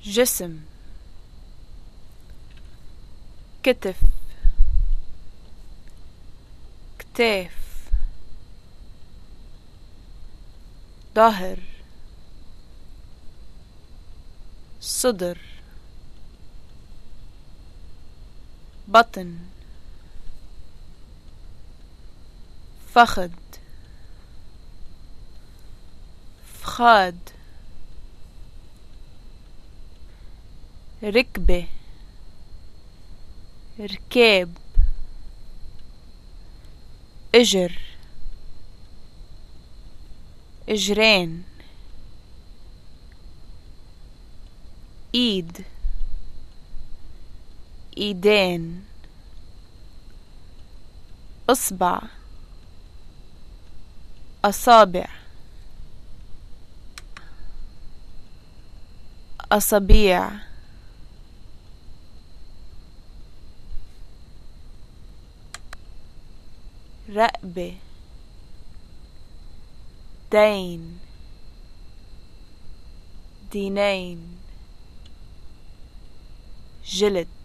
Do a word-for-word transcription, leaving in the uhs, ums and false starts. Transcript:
جسم، كتف، كتاف، ظهر، صدر، بطن، فخذ، فخاد، ركبة، ركاب، اجر، اجرين، ايد، ايدين، اصبع، اصابع، اصابيع، رقبة، دين، دينين، جلد.